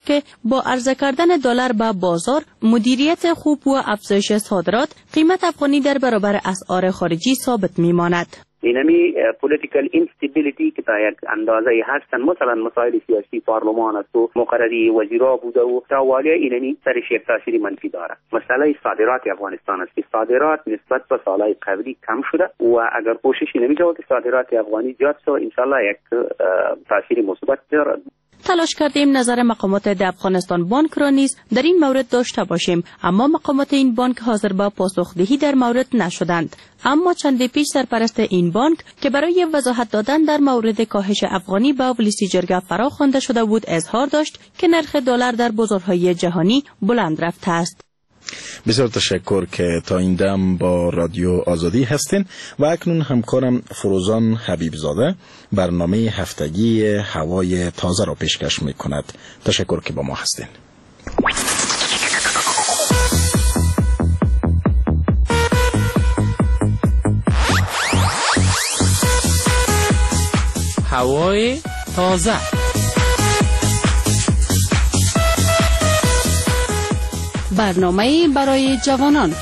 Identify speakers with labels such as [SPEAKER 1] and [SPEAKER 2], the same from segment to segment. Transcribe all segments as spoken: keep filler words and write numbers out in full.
[SPEAKER 1] که با عرضه کردن دلار به بازار، مدیریت خوب و افزایش صادرات، قیمت افغانی در برابر اسعار خارجی ثابت میماند.
[SPEAKER 2] اینمی پولیتیکل اینستیبیلیتی که تا یک اندازه هستن، مثلا مسائل سیاسی پارلمان است و مقرری وزیرا بوده و تاوالی اینمی سرش یک تاثیر منفی داره. مسئله صادرات افغانستان است که صادرات نسبت به سالهای قبلی کم شده و اگر کوششی نمیشه که صادرات افغانی زیاد شد، ان شاء الله یک تاثیر مثبت داره.
[SPEAKER 1] تلاش کردیم نظر مقامات د افغانستان بانک را نیز در این مورد داشته باشیم، اما مقامات این بانک حاضر به پاسخدهی در مورد نشدند. اما چند پیش سرپرست این بانک که برای وضاحت دادن در مورد کاهش افغانی به ولسی جرگه فرا خوانده شده بود، اظهار داشت که نرخ دلار در بازارهای جهانی بلند رفته است.
[SPEAKER 3] بسیار تشکر که تا این دم با رادیو آزادی هستین و اکنون همکارم فروزان حبیبزاده برنامه هفتگی هوای تازه را پیشکش می کند. تشکر که با ما هستین.
[SPEAKER 4] هوای تازه.
[SPEAKER 1] برنامه برای جوانان.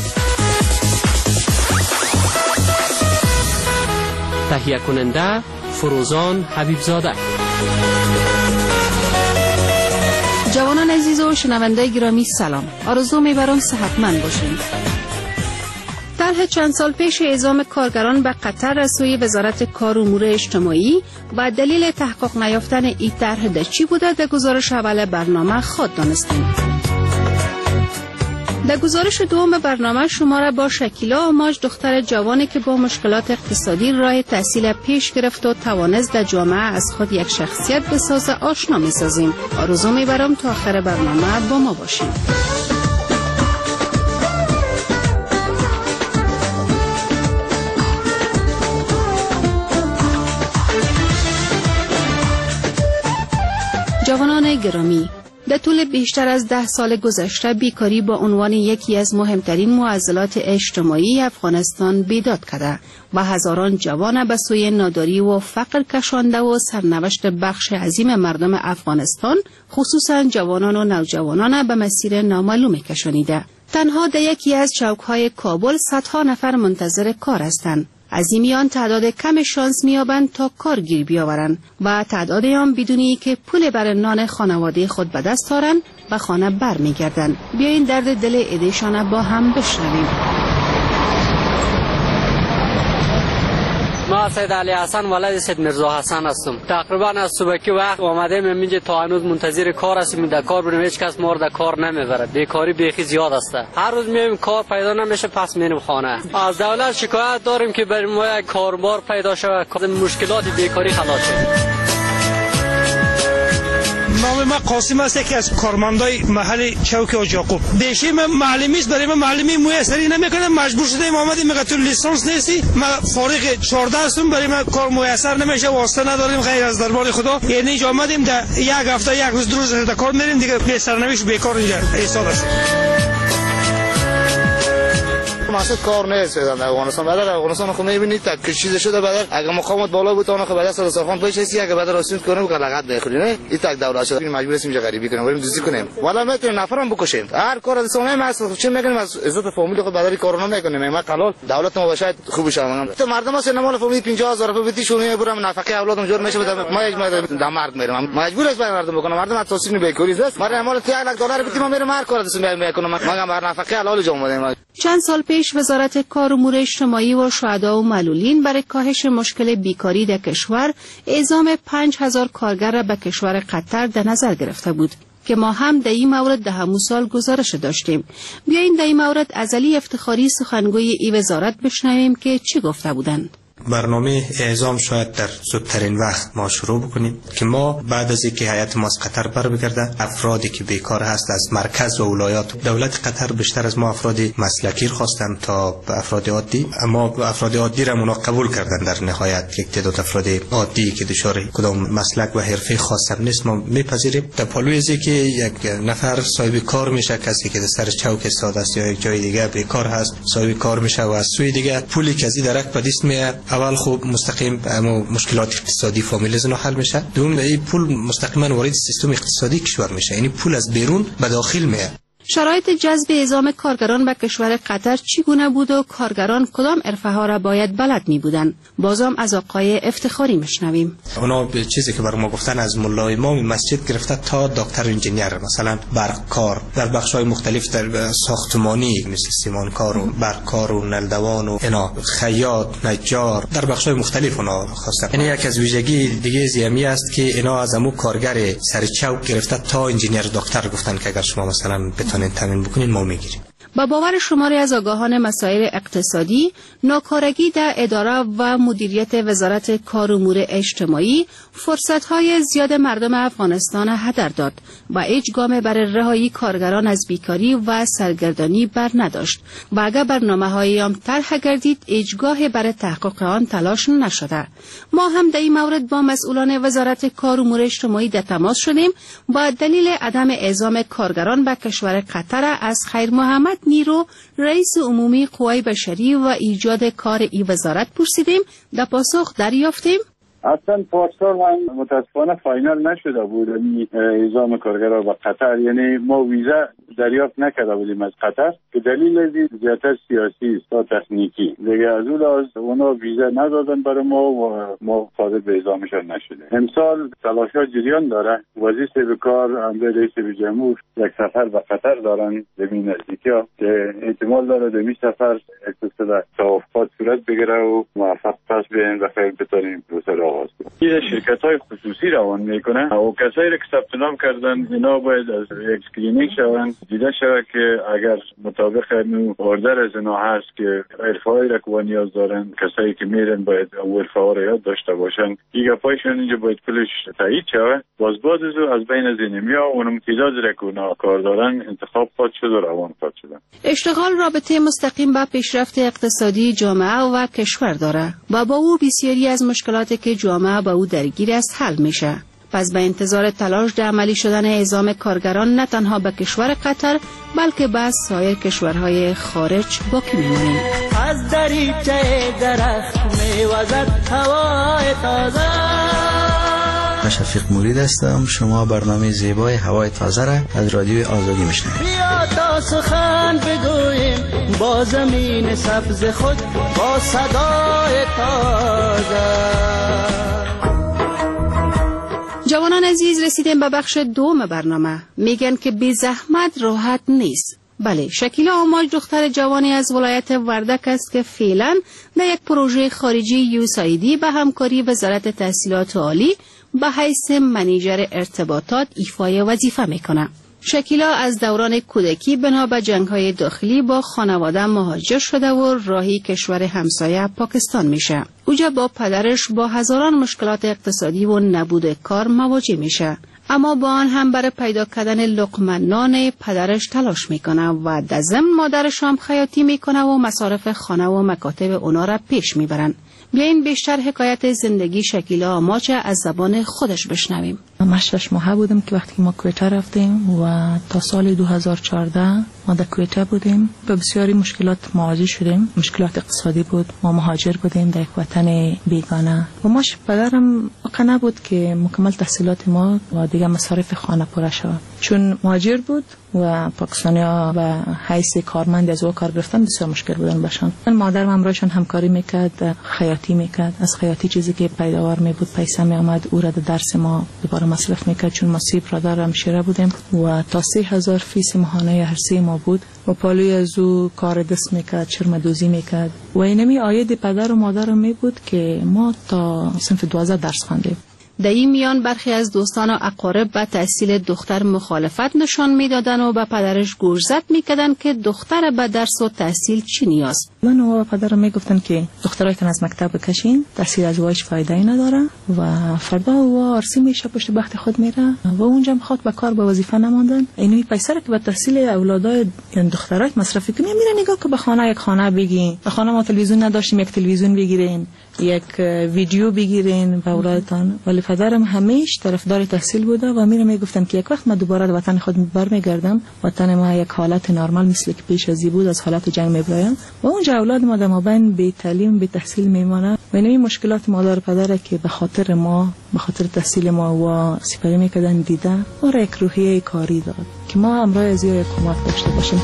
[SPEAKER 4] تهیه کننده فروزان حبیبزاده.
[SPEAKER 1] جوانان عزیز و شنونده گرامی سلام. آرزو می‌برم صحتمند باشین. طرح چند سال پیش اعزام کارگران به قطر از سوی وزارت کار و امور اجتماعی و دلیل تحقق نیافتن این طرح در چی بوده در گزارش اول برنامه خود دانستیم. در گزارش دوم برنامه شما را با شکیلا آماج، دختر جوانی که با مشکلات اقتصادی راه تحصیل پیش گرفت و توانست در جامعه از خود یک شخصیت بسازه آشنا می سازیم. آرزو می برم تا آخر برنامه با ما باشیم. جوانان گرامی، در طول بیشتر از ده سال گذشته بیکاری با عنوان یکی از مهمترین معضلات اجتماعی افغانستان بیداد کرده و هزاران جوان به سوی ناداری و فقر کشانده و سرنوشت بخش عظیم مردم افغانستان، خصوصا جوانان و نوجوانان، به مسیر نامعلوم کشانیده. تنها در یکی از چوک‌های کابل صدها نفر منتظر کار هستند. از این میان تعداد کم شانس میابند تا کار گیر بیاورند و تعداد آن بدونی که پول بر نان خانواده خود به دست آورند و خانه بر میگردند. بیاین درد دل ایدهشان با هم بشنویم.
[SPEAKER 4] ما سید علی حسن ولد سید مرزا حسن هستم. تقریبا از صبحی وقت اومدیم اینجا تا هنوز منتظر کار هستیم. در کار بریم، هیچ کس ما رو در کار نمیبره. بیکاری بیخی زیاد است. هر روز میایم کار پیدا نمیشه، پس میریم خانه. از دولت شکایت داریم که برای ما یک کاربار پیدا شه، مشکلات بیکاری خلاص شه.
[SPEAKER 5] نام من قاسم است، یکی از کارمندای محل چوک آج یعقوب. دیشی من معلمی است، برای من معلمی میسری نمیکنه، مجبور شدیم اومدیم. میگه تو لیسانس نیستی، من فارغ چهارده هستم، برای من کار میسر نمیشه، واسطه نداریم غیر از دربار خدا. یعنی اینجا اومدیم در یک هفته یک روز دو روز در کار میریم دیگه، به سرنوشت بیکار اینجا ایستاد است.
[SPEAKER 6] مقصد کار نیست در افغانستان. بعد افغانستان خو میبینید تا چیز شده، بعد اگه مقامات بالا بود اون خو بعد سر سرخان پیش هستی، اگه بعد رسید کنه که لغت بخوری نه، این تک دولت شده مجبور هستیم اینجا غریبی کنیم، بریم دوزی کنیم، والا میتونیم نفرم بکشیم. هر کار از سونه ما چه میگیم، از عزت فامیل خود بدری کار نمیکنیم. ما قلال دولت ما باشه خوب شه. تو مردم است نمال فامیل پنجاه هزار روپیه بدی شونه برام نفقه اولادم جور میشه، ما یک در مرگ میرم، مجبور است برای مردم بکنم. مردم توصیه بیکاری است، ما مال ته یک دلار بدیم ما میرم هر کار دستم میکنم، ما بر نفقه حلال جام بدیم.
[SPEAKER 1] چند سال پیش وزارت کار و امور اجتماعی و شهدا و معلولین برای کاهش مشکل بیکاری در کشور اعزام پنج هزار کارگر را به کشور قطر در نظر گرفته بود که ما هم در این مورد در همون سال گزارش داشتیم. بیاییم در این مورد از علی افتخاری سخنگوی این وزارت بشنویم که چی گفته بودند.
[SPEAKER 7] برنامه اعزام شاید در زودترین وقت ما شروع بکنیم که ما بعد از اینکه هیئت ما از قطر بر بگرده، افرادی که بیکار هست از مرکز و ولایات، دولت قطر بیشتر از ما افراد مسلکی خواستن تا افراد عادی، اما افراد عادی را اونا قبول کردن. در نهایت یک تعداد افراد عادی که دچار کدام مسلک و حرفه خاص هم نیست ما میپذیریم. در پلوی از اینکه یک نفر صاحب کار میشه، کسی که در سر چوک استاد است یا یک جای دیگه بیکار هست صاحب کار میشه و از سوی دیگه پولی که از درک به دست میاد اول خوب مستقیم اما مشکلات اقتصادی فامیل زنو حل میشه. دوم این پول مستقیما وارد سیستم اقتصادی کشور میشه، یعنی پول از بیرون به داخل میاد.
[SPEAKER 1] شرایط جذب اعزام کارگران به کشور قطر چگونه بود و کارگران کدام حرفه‌ها را باید بلد می بودند؟ بازم از آقای افتخاری میشنویم.
[SPEAKER 7] اونا به چیزی که بر ما گفتن از ملا امام مسجد گرفته تا دکتر انجینیر، مثلا برق کار در بخش‌های مختلف، در ساختمانی مثل سیمانکار و برق کار و نلدوان و اینا، خیاط، نجار، در بخش‌های مختلف اونا خواسته. یعنی یک از ویژگی دیگه زیمی است که اینا از امو کارگر سر چوک گرفته تا انجینیر دکتر گفتن که اگر شما مثلا بتونین تامین بکنین ما میگیریم.
[SPEAKER 1] با باور شماری از آگاهان مسائل اقتصادی، ناکارگی در اداره و مدیریت وزارت کار و امور اجتماعی فرصت‌های زیاد مردم افغانستان هدر داد و هیچ گام برای رهایی کارگران از بیکاری و سرگردانی بر نداشت و اگر برنامه‌هایی هم طرح گردید هیچگاه برای تحقیق آن تلاش نشده. ما هم در این مورد با مسئولان وزارت کار و امور اجتماعی در تماس شدیم با دلیل عدم اعزام کارگران به کشور قطر از خیر محمد نیرو، رئیس عمومی قوای بشری و ایجاد کار ای وزارت پرسیدیم. در پاسخ دریافتیم
[SPEAKER 8] اصلا پارسال هم متاسفانه فاینال نشده بود اعزام کارگران به قطر، یعنی ما ویزا دریافت نکرده بودیم از قطر که دلیل از زیادتر سیاسی است تا تکنیکی. دیگه از اون لحاظ اونا ویزا ندادن برای ما و ما قادر به اعزامشان نشده. امسال تلاش‌ها جریان داره. وزیر صاحب کار، امر رئیس جمهور یک سفر به قطر دارن به این نزدیکی‌ها که احتمال داره در این سفر اقتصاد توافقات صورت بگیره و موفق پس بیاین و خیر بتونیم پروسه را آغاز کنیم. این شرکت‌های خصوصی روان میکنه و کسایی که ثبت نام کردن اینا باید از یک اسکرینینگ شوند، دیده شود که اگر مطابق نو اوردر از اینا هست که حرفه‌ای را که نیاز دارن، کسایی که میرن باید اول حرفه‌ها را یاد داشته باشن. دیگه پایشون اینجا باید پولش تایید شود. باز باز از بین از اینمیا اونم تعداد را که اونا کار دارن انتخاب خود شد و روان خود شدن.
[SPEAKER 1] اشتغال رابطه مستقیم با پیشرفت اقتصادی جامعه و کشور داره و با او بسیاری از مشکلاتی که جامعه با او درگیر است حل میشه. پس به انتظار تلاش در عملی شدن اعزام کارگران نه تنها به کشور قطر بلکه به سایر کشورهای خارج باقی میمانیم. از دریچه درخت میوزد هوای تازه.
[SPEAKER 9] من شفیق مرید هستم. شما برنامه زیبای هوای تازه را از رادیو آزادی میشنوید.
[SPEAKER 10] بیا تا سخن بگوییم با زمین سبز خود با صدای تازه.
[SPEAKER 1] جوانان عزیز، رسیدیم به بخش دوم برنامه. میگن که بی زحمت راحت نیست. بله، شکیلا آماج دختر جوانی از ولایت وردک است که فعلا در یک پروژه خارجی یوسایدی به همکاری وزارت تحصیلات عالی به حیث منیجر ارتباطات ایفای وظیفه میکنه. شکیلا از دوران کودکی بنا به جنگ‌های داخلی با خانواده مهاجر شده و راهی کشور همسایه پاکستان میشه. اوجا با پدرش با هزاران مشکلات اقتصادی و نبود کار مواجه میشه، اما با آن هم برای پیدا کردن لقمه نان پدرش تلاش میکنه و در ضمن مادرش هم خیاطی میکنه و مصارف خانه و مکاتب اونا را پیش میبرن. بیاین بیشتر حکایت زندگی شکیلا آماج از زبان خودش بشنویم.
[SPEAKER 11] من شش ماه بودم که وقتی ما کویته رفتیم و تا سال دو هزار و چهارده ما در کویته بودیم. به بسیاری مشکلات مواجه شدیم. مشکلات اقتصادی بود. ما مهاجر بودیم در یک وطن بیگانه و ماش پدرم قناع بود که مکمل تحصیلات ما و دیگه مصارف خانه پوره شود، چون مهاجر بود و پاکستانی‌ها و حیث کارمند از او کار گرفتن بسیار مشکل بودن باشن. من مادرم همراهشان همکاری میکرد، خیاطی میکرد. از خیاطی چیزی که پیداوار می بود پیسه می آمد، او را در درس ما دوباره مصرف میکرد، چون ما سی برادر همشیره بودیم و تا سه هزار فیس ماهانه هر سه ما بود و پالوی از او کار دست میکرد، چرم دوزی میکرد و اینمی آید پدر و مادرم می بود که ما تا صنف دوازده درس خواندیم.
[SPEAKER 1] در این میان برخی از دوستان و اقارب به تحصیل دختر مخالفت نشان میدادن و به پدرش گوشزد میکردن که دختر به درس و تحصیل چی نیاز.
[SPEAKER 11] من و پدرم میگفتن که دخترایتون از مکتب بکشین، تحصیل از وایش فایده ای نداره و فردا و آرسی میشه پشت بخت خود میره و اونجا میخواد به کار به وظیفه نماندن. اینوی پیسه که به تحصیل اولادای دخترای مصرف کنی میره نگاه که به خانه یک خانه بگین، به خانه ما تلویزیون نداشتیم یک تلویزیون بگیرین، یک ویدیو بگیرین به اولادتان. ولی پدرم همیشه طرفدار تحصیل بوده و میرم میگفتم که یک وقت من دوباره به وطن خود برمیگردم، وطن ما یک حالت نرمال مثل که پیش از این بود از حالت جنگ میبرایم و اونجا اولاد ما در مابین بی تعلیم بی تحصیل میمانه و این مشکلات مادر پدر که به خاطر ما به خاطر تحصیل ما و سپری میکردن دیده ما را یک روحیه کاری داد که ما امروز از یک کمک داشته باشیم.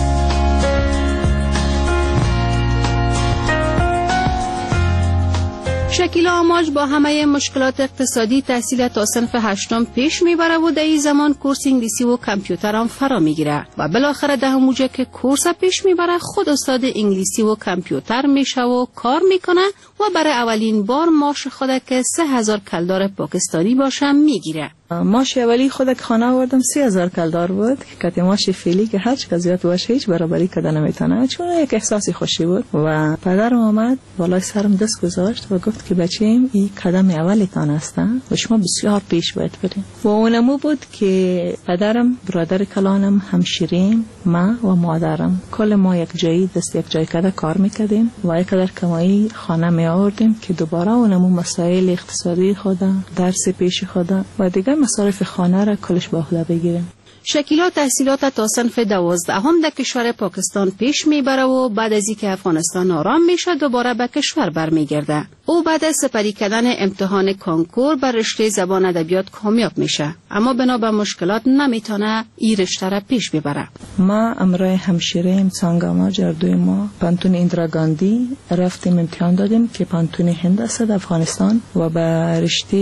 [SPEAKER 1] شکیلا آماج با همه مشکلات اقتصادی تحصیل تا صنف هشتم پیش میبره و در این زمان کورس انگلیسی و کامپیوتر هم فرا میگیره و بالاخره ده موجه که کورس پیش میبره خود استاد انگلیسی و کامپیوتر میشه و کار میکنه و برای اولین بار معاش خود که سه هزار کلدار پاکستانی باشه میگیره.
[SPEAKER 11] معاش اولی خود که خانه آوردم سی هزار کلدار بود که کتی معاش فعلی که هرچ قضیات باشه هیچ برابری کده نمیتونه، چون یک احساسی خوشی بود و پدرم آمد بالای سرم دست گذاشت و گفت که بچه‌ام این قدم اولیتان هستن و شما بسیار پیش باید برین. و اونمو بود که پدرم، برادر کلانم، همشیرین، ما و مادرم کل ما یک جایی دست یک جای کده کار میکردیم و یک قدر کمایی خانه می آوردیم که دوباره اونمو مسائل اقتصادی خود، درس پیش خود و دیگه مصارف خانه را کلش با خود بگیریم.
[SPEAKER 1] شکیلا تحصیلات تا صنف دوازدهم در کشور پاکستان پیش میبره و بعد از اینکه افغانستان آرام میشه دوباره به کشور برمیگرده. او بعد از سپری کردن امتحان کنکور بر رشته زبان ادبیات کامیاب میشه، اما بنا به مشکلات نمیتونه این رشته را پیش ببره.
[SPEAKER 11] ما امرای همشیره امسانگاما جردوی ما پانتون اندراگاندی رفتیم امتحان دادیم که پانتون هند است در افغانستان و به رشته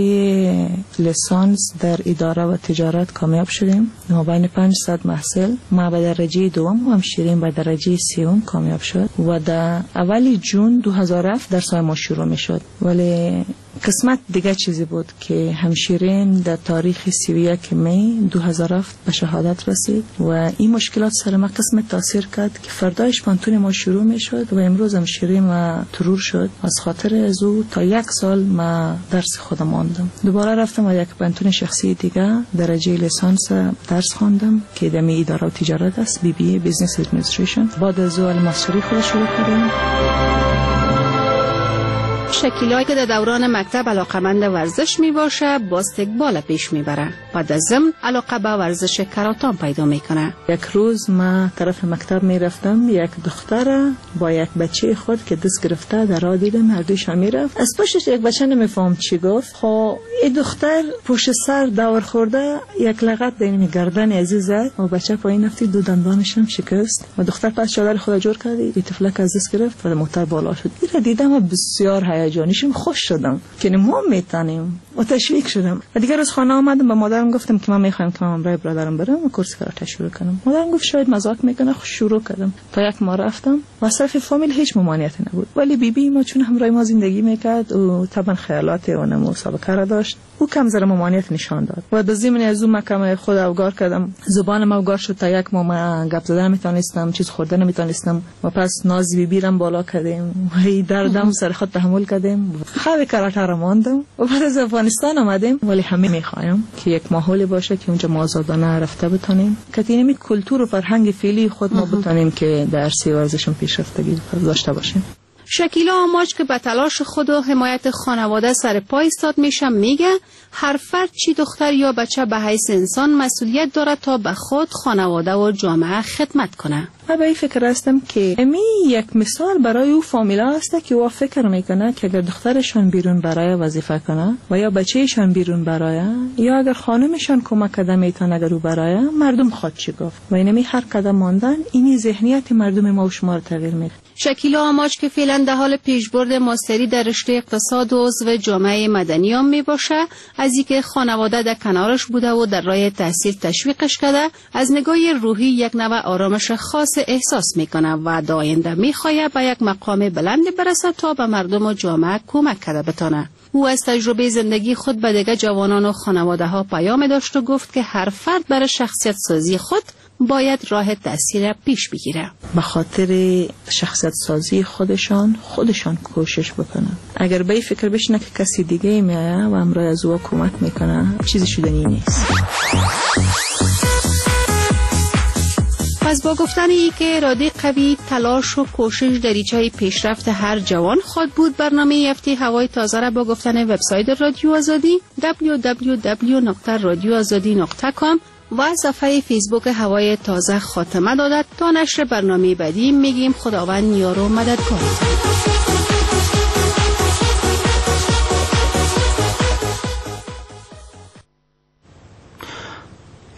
[SPEAKER 11] لیسانس در اداره و تجارت کامیاب شدیم. ما بین پانصد محصل ما به درجه دوم و همشیرین به درجه سوم کامیاب شد و در اولی جون دو هزار و هفت درس ما شروع میشد. ولی قسمت دیگه چیزی بود که همشیرین در تاریخ سی و یک می دو هزار و هفت به شهادت رسید و این مشکلات سر ما قسمت تاثیر کرد که فردایش پانتون ما شروع می شد و امروز همشیرین ما ترور شد. از خاطر از او تا یک سال ما درس خودم ماندم. دوباره رفتم و یک پانتون شخصی دیگه درجه لیسانس درس خواندم که دمی اداره و تجارت است، بی بی ای بیزنس ادمنستریشن. بعد از او الماستری خود شروع کردم.
[SPEAKER 1] شکیلا که در دوران مکتب علاقمند ورزش می باشه باسکتبال پیش می بره. بعد از ضمن علاقه به ورزش کراتان پیدا می کنه.
[SPEAKER 11] یک روز ما طرف مکتب می رفتم، یک دختر با یک بچه خود که دست گرفته در راه دیدم، هر دویشان می رفت. از پشتش یک بچه نمیفهم چی گفت. خب این دختر پشت سر دور خورده یک لغت دینی گردن عزیز زد و بچه پایین رفت، دو دندانش هم شکست و دختر پس چادر خود جور کرد، این طفلک از دست گرفت و موتور بالا شد. این دیدم بسیار هیجانیشم خوش شدم که ما میتونیم و تشویق شدم. و دیگر از خانه آمدم به مادرم گفتم که من میخوام که من برای برادرم برم و کورس کراته شروع کنم. مادرم گفت شاید مزاق میکنه. خب شروع کردم. تا یک ماه رفتم و صرف فامیل هیچ ممانعتی نبود. ولی بی بی ما چون همراه ما زندگی میکرد و طبعا خیالات اون مسابقه را داشت، او کم ذره ممانعت نشان داد. و در ضمن از اون مکم خود اوگار کردم. زبانم اوگار شد تا یک ماه ما گپ زدن نمیتونستم، چیز خوردن نمیتونستم و پس ناز بی بیرم بالا کردیم و دردم سر خود تحمل کردیم. خواب کراته را ماندم و بعد از افغانستان آمدیم. ولی همه میخوایم که یک ماحولی باشه که اونجا آزادانه رفته بتونیم که اینمی کلتور و فرهنگ فعلی خود ما بتونیم که در عرصه ورزشم پیشرفتگی داشته باشیم.
[SPEAKER 1] شکیلا آماج که به تلاش خود و حمایت خانواده سر پای ایستاد میشه میگه هر فرد چی دختر یا بچه به حیث انسان مسئولیت داره تا به خود، خانواده و جامعه خدمت کنه.
[SPEAKER 11] من به این فکر هستم که امی یک مثال برای او فامیلا است که او فکر میکنه که اگر دخترشان بیرون برای وظیفه کنه و یا بچهشان بیرون برای یا اگر خانمشان کمک کده میتونه اگر او برای مردم خود چی گفت و اینمی هر قدم ماندن اینی ذهنیت مردم ما و شما رو تغییر میده.
[SPEAKER 1] شکیلا آماج که فعلا در حال پیشبرد ماستری در رشته اقتصاد و عضو جامعه مدنی هم می باشه، از اینکه خانواده در کنارش بوده و در راه تحصیل تشویقش کرده، از نگاه روحی یک نوع آرامش خاص احساس میکنه و در آینده میخواد به یک مقام بلندی برسه تا به مردم و جامعه کمک کرده بتونه. او از تجربه زندگی خود به دیگر جوانان و خانواده ها پیام داشت و گفت که هر فرد برای شخصیت سازی خود باید راه تحصیل پیش بگیره.
[SPEAKER 11] به خاطر شخصیت سازی خودشان خودشان کوشش بکنن. اگر به این فکر بشنه که کسی دیگه میایه و امروز از او کمک میکنه، چیزی شدنی نیست.
[SPEAKER 1] پس با گفتن ای که اراده قوی، تلاش و کوشش دریچه پیشرفت هر جوان خود بود، برنامه هفته هوای تازه را با گفتن وبسایت رادیو آزادی دبلیو دبلیو دبلیو دات رادیو آزادی دات کام و صفحه فیسبوک هوای تازه خاتمه دادد. تا نشر برنامه بعدی میگیم خداوند یار و مددگار.